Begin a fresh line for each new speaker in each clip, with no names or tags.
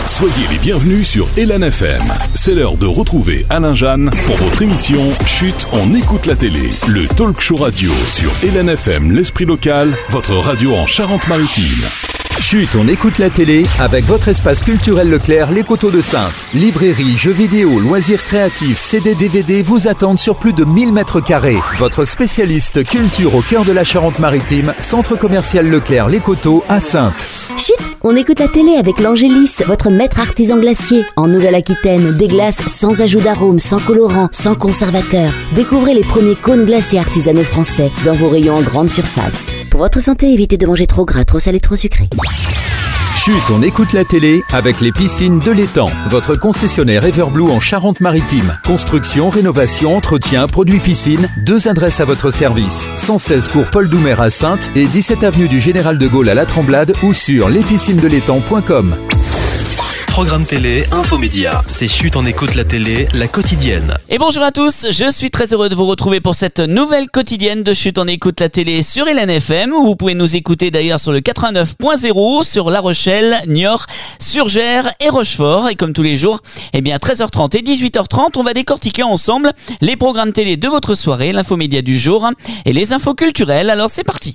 Soyez les bienvenus sur Elan FM. C'est l'heure de retrouver Alain Jeanne pour votre émission Chut, on écoute la télé. Le talk show radio sur Elan FM, l'esprit local, votre radio en Charente-Maritime.
Chut, on écoute la télé avec votre espace culturel Leclerc, les Coteaux de Saintes. Librairie, jeux vidéo, loisirs créatifs, CD, DVD vous attendent sur plus de 1000 mètres carrés. Votre spécialiste culture au cœur de la Charente-Maritime, centre commercial Leclerc, les Coteaux à Saintes.
Chut, on écoute la télé avec l'Angélis, votre maître artisan glacier. En Nouvelle-Aquitaine, des glaces sans ajout d'arôme, sans colorant, sans conservateur. Découvrez les premiers cônes glacés artisanaux français dans vos rayons en grande surface. Pour votre santé, évitez de manger trop gras, trop salé, trop sucré.
Chut, on écoute la télé avec les piscines de l'Étang. Votre concessionnaire Everblue en Charente-Maritime. Construction, rénovation, entretien, produits piscine. 2 adresses à votre service. 116 cours Paul Doumer à Saintes et 17 avenue du Général de Gaulle à La Tremblade ou sur lespiscinesdelétang.com.
Programme télé, infomédia. C'est Chut, on écoute la télé, la quotidienne.
Et bonjour à tous, je suis très heureux de vous retrouver pour cette nouvelle quotidienne de Chut, on écoute la télé sur Elan FM, où vous pouvez nous écouter d'ailleurs sur le 89.0, sur La Rochelle, Niort, Surgères et Rochefort. Et comme tous les jours, 13h30 et 18h30, on va décortiquer ensemble les programmes télé de votre soirée, l'infomédia du jour et les infos culturelles. Alors c'est parti.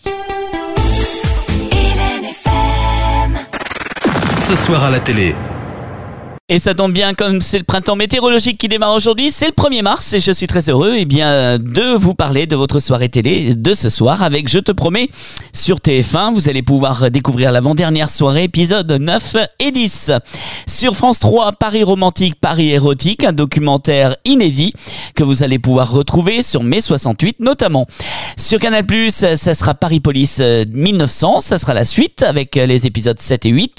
Ce soir à la télé.
Et ça tombe bien, comme c'est le printemps météorologique qui démarre aujourd'hui, c'est le 1er mars et je suis très heureux de vous parler de votre soirée télé de ce soir avec Je te promets sur TF1. Vous allez pouvoir découvrir l'avant-dernière soirée, épisode 9 et 10. Sur France 3, Paris romantique, Paris érotique, un documentaire inédit que vous allez pouvoir retrouver sur Mai 68 notamment. Sur Canal+, ça sera Paris Police 1900, ça sera la suite avec les épisodes 7 et 8.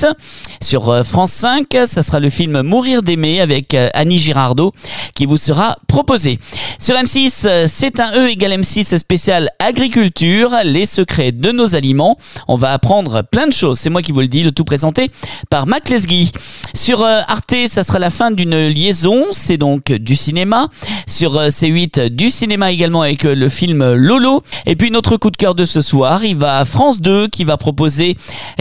Sur France 5, ça sera le film Mourir d'aimer avec Annie Girardot qui vous sera proposé. Sur M6, c'est un E égale M6 spécial agriculture, les secrets de nos aliments. On va apprendre plein de choses, c'est moi qui vous le dis, le tout présenté par Mac Lesguy. Sur Arte, ça sera la fin d'une liaison, c'est donc du cinéma. Sur C8, du cinéma également avec le film Lolo. Et puis notre coup de cœur de ce soir, il va à France 2 qui va proposer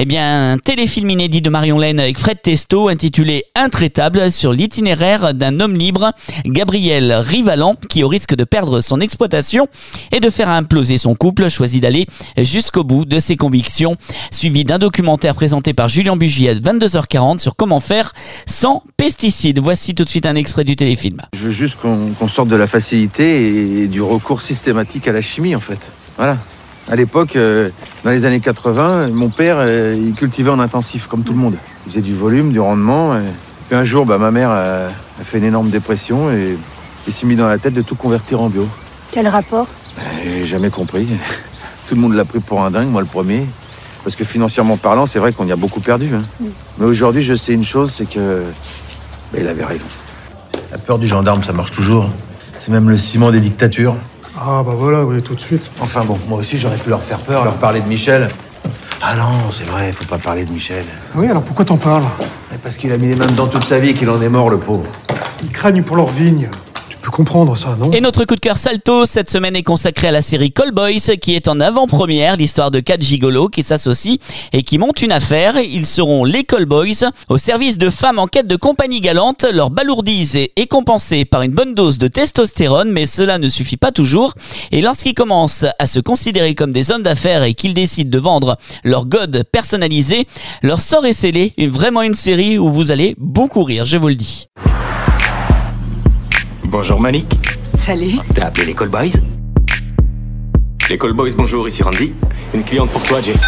un téléfilm inédit de Marion Lenne avec Fred Testo intitulé Intraitable sur l'itinéraire d'un homme libre, Gabriel Rivalan, qui au risque de perdre son exploitation et de faire imploser son couple, choisit d'aller jusqu'au bout de ses convictions, suivi d'un documentaire présenté par Julien Bugier à 22h40 sur comment faire sans pesticides. Voici tout de suite un extrait du téléfilm.
Je veux juste qu'on sorte de la facilité et du recours systématique à la chimie en fait. Voilà. À l'époque, dans les années 80, mon père, il cultivait en intensif comme tout le monde. Il faisait du volume, du rendement. Puis un jour, ma mère a fait une énorme dépression et s'est mis dans la tête de tout convertir en bio.
Quel rapport ?
J'ai jamais compris. Tout le monde l'a pris pour un dingue, moi le premier. Parce que financièrement parlant, c'est vrai qu'on y a beaucoup perdu. Mais aujourd'hui, je sais une chose, c'est que... il avait raison. La peur du gendarme, ça marche toujours. C'est même le ciment des dictatures.
Ah voilà, oui, tout de suite.
Enfin bon, moi aussi, j'aurais pu leur faire peur, leur parler de Michel. Ah non, c'est vrai, faut pas parler de Michel.
Oui, alors pourquoi t'en parles ?
Parce qu'il a mis les mains dedans toute sa vie et qu'il en est mort, le pauvre.
Ils craignent pour leur vigne. Tu peux comprendre ça, non ?
Et notre coup de cœur salto cette semaine est consacré à la série Call Boys qui est en avant-première, l'histoire de 4 gigolos qui s'associent et qui montent une affaire. Ils seront les Call Boys au service de femmes en quête de compagnie galante. Leur balourdise est compensée par une bonne dose de testostérone, mais cela ne suffit pas toujours. Et lorsqu'ils commencent à se considérer comme des hommes d'affaires et qu'ils décident de vendre leur god personnalisé, leur sort est scellé. Vraiment une série où vous allez beaucoup rire, je vous le dis.
Bonjour Malik.
Salut.
T'as appelé les Call Boys ? Les Call Boys, bonjour, ici Randy. Une cliente pour toi, Jay.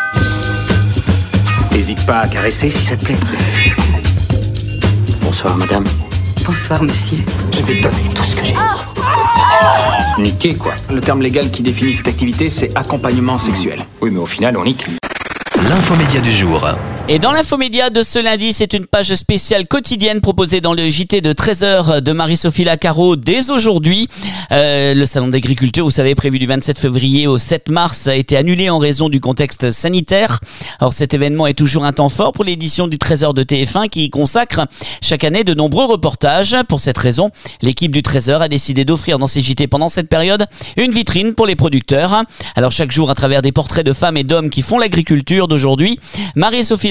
N'hésite pas à caresser si ça te plaît. Bonsoir madame.
Bonsoir monsieur.
Je vais te donner tout ce que j'ai. Niquer quoi.
Le terme légal qui définit cette activité, c'est accompagnement sexuel.
Oui, mais au final, on nique.
L'infomédia du jour.
Et dans l'infomédia de ce lundi, c'est une page spéciale quotidienne proposée dans le JT de 13h de Marie-Sophie Lacaro dès aujourd'hui. Le salon d'agriculture, vous savez, prévu du 27 février au 7 mars, a été annulé en raison du contexte sanitaire. Alors cet événement est toujours un temps fort pour l'édition du 13h de TF1 qui consacre chaque année de nombreux reportages. Pour cette raison, l'équipe du 13h a décidé d'offrir dans ces JT pendant cette période une vitrine pour les producteurs. Alors chaque jour, à travers des portraits de femmes et d'hommes qui font l'agriculture d'aujourd'hui, Marie-Sophie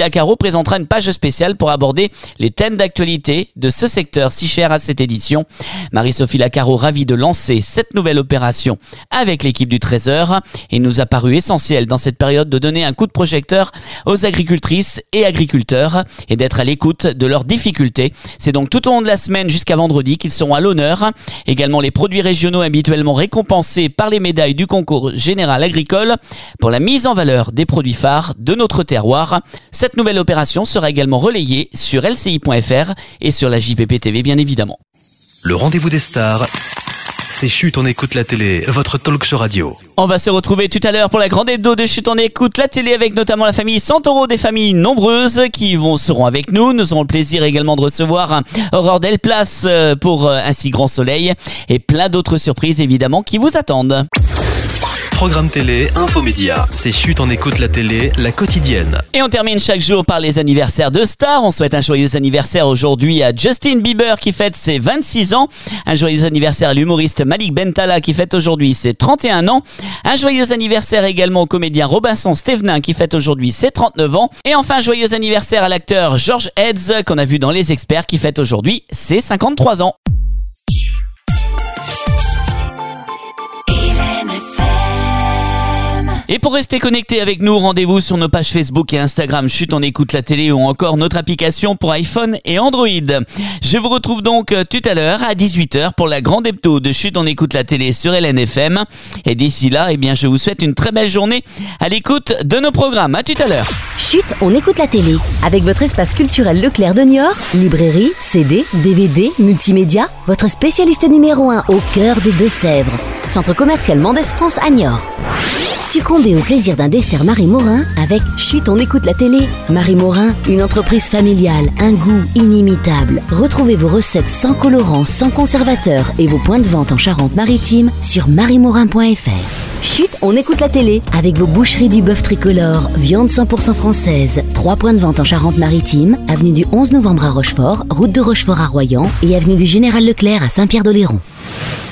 Lacaro présentera une page spéciale pour aborder les thèmes d'actualité de ce secteur si cher à cette édition. Marie-Sophie Lacaro, ravie de lancer cette nouvelle opération avec l'équipe du Trésor. Il nous a paru essentiel dans cette période de donner un coup de projecteur aux agricultrices et agriculteurs et d'être à l'écoute de leurs difficultés. C'est donc tout au long de la semaine jusqu'à vendredi qu'ils seront à l'honneur. Également les produits régionaux habituellement récompensés par les médailles du concours général agricole pour la mise en valeur des produits phares de notre terroir. Cette nouvelle opération sera également relayée sur lci.fr et sur la JPP TV bien évidemment.
Le rendez-vous des stars, c'est Chut, on écoute la télé, votre talk show radio.
On va se retrouver tout à l'heure pour la grande hebdo de Chut, on écoute la télé avec notamment la famille Santoro, des familles nombreuses qui seront avec nous. Nous aurons le plaisir également de recevoir Aurore Delplace pour un si grand soleil et plein d'autres surprises évidemment qui vous attendent.
Programme télé, infomédia. C'est Chut, on écoute la télé, la quotidienne.
Et on termine chaque jour par les anniversaires de stars. On souhaite un joyeux anniversaire aujourd'hui à Justin Bieber qui fête ses 26 ans. Un joyeux anniversaire à l'humoriste Malik Bentala qui fête aujourd'hui ses 31 ans. Un joyeux anniversaire également au comédien Robinson Stevenin qui fête aujourd'hui ses 39 ans. Et enfin, un joyeux anniversaire à l'acteur George Heads qu'on a vu dans Les Experts qui fête aujourd'hui ses 53 ans. Et pour rester connecté avec nous, rendez-vous sur nos pages Facebook et Instagram Chut, on écoute la télé ou encore notre application pour iPhone et Android. Je vous retrouve donc tout à l'heure à 18h pour la grande hebdo de Chut, on écoute la télé sur LNFM. Et d'ici là, je vous souhaite une très belle journée à l'écoute de nos programmes. À tout à l'heure.
Chut, on écoute la télé. Avec votre espace culturel Leclerc de Niort, librairie, CD, DVD, multimédia, votre spécialiste numéro 1 au cœur des Deux-Sèvres. Centre commercial Mendès France à Niort. Succombez au plaisir d'un dessert Marie Morin avec Chut, on écoute la télé. Marie Morin, une entreprise familiale, un goût inimitable. Retrouvez vos recettes sans colorants, sans conservateurs et vos points de vente en Charente-Maritime sur mariemorin.fr. Chut, on écoute la télé avec vos boucheries du bœuf tricolore, viande 100% française. 3 points de vente en Charente-Maritime, avenue du 11 novembre à Rochefort, route de Rochefort à Royan et avenue du Général Leclerc à Saint-Pierre-d'Oléron.